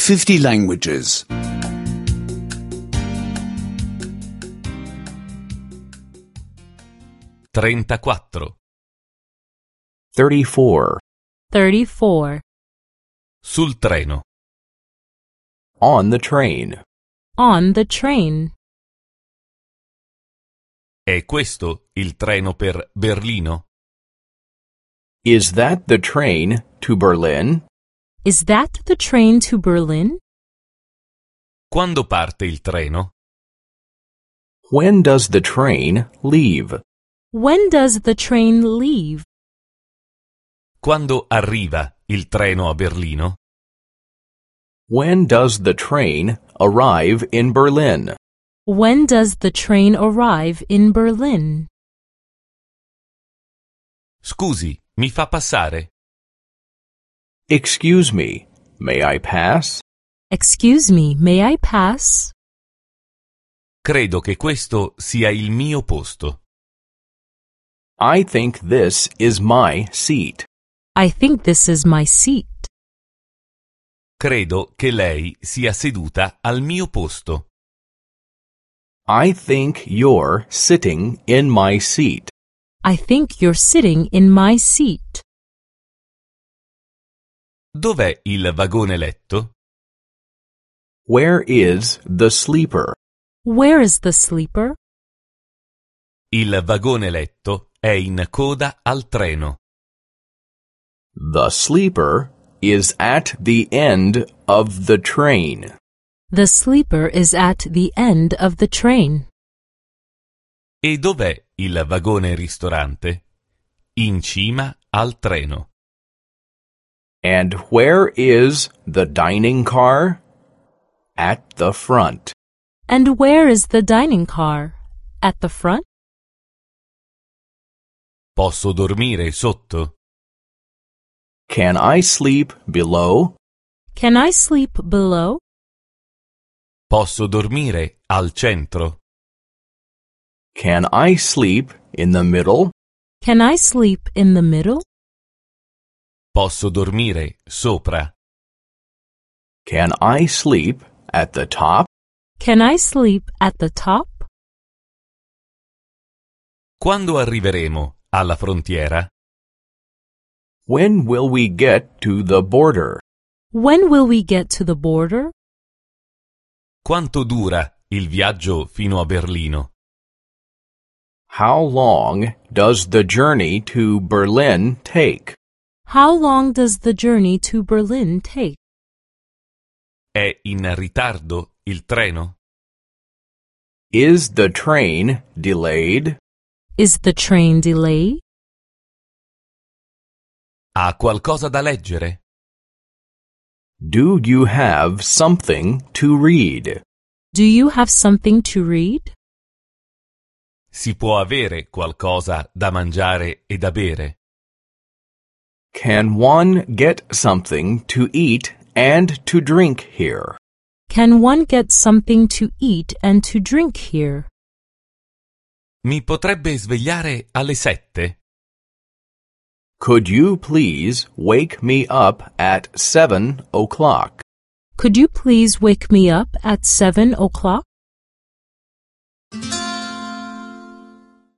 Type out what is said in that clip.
50 languages. 34. 34. 34. Sul treno. On the train. On the train. È questo il treno per Berlino? Is that the train to Berlin? Is that the train to Berlin? Quando parte il treno? When does the train leave? When does the train leave? Quando arriva il treno a Berlino? When does the train arrive in Berlin? When does the train arrive in Berlin? Scusi, mi fa passare? Excuse me, may I pass? Excuse me, may I pass? Credo che questo sia il mio posto. I think this is my seat. I think this is my seat. Credo che lei sia seduta al mio posto. I think you're sitting in my seat. I think you're sitting in my seat. Dov'è il vagone letto? Where is the sleeper? Where is the sleeper? Il vagone letto è in coda al treno. The sleeper is at the end of the train. The sleeper is at the end of the train. E dov'è il vagone ristorante? In cima al treno. And where is the dining car? At the front. And where is the dining car? At the front? Posso dormire sotto? Can I sleep below? Can I sleep below? Posso dormire al centro? Can I sleep in the middle? Can I sleep in the middle? Posso dormire sopra? Can I sleep at the top? Can I sleep at the top? Quando arriveremo alla frontiera? When will we get to the border? When will we get to the border? Quanto dura il viaggio fino a Berlino? How long does the journey to Berlin take? How long does the journey to Berlin take? È in ritardo il treno? Is the train delayed? Is the train delayed? Ha qualcosa da leggere? Do you have something to read? Do you have something to read? Si può avere qualcosa da mangiare e da bere? Can one get something to eat and to drink here? Can one get something to eat and to drink here? Mi potrebbe svegliare alle 7? Could you please wake me up at 7 o'clock? Could you please wake me up at 7 o'clock?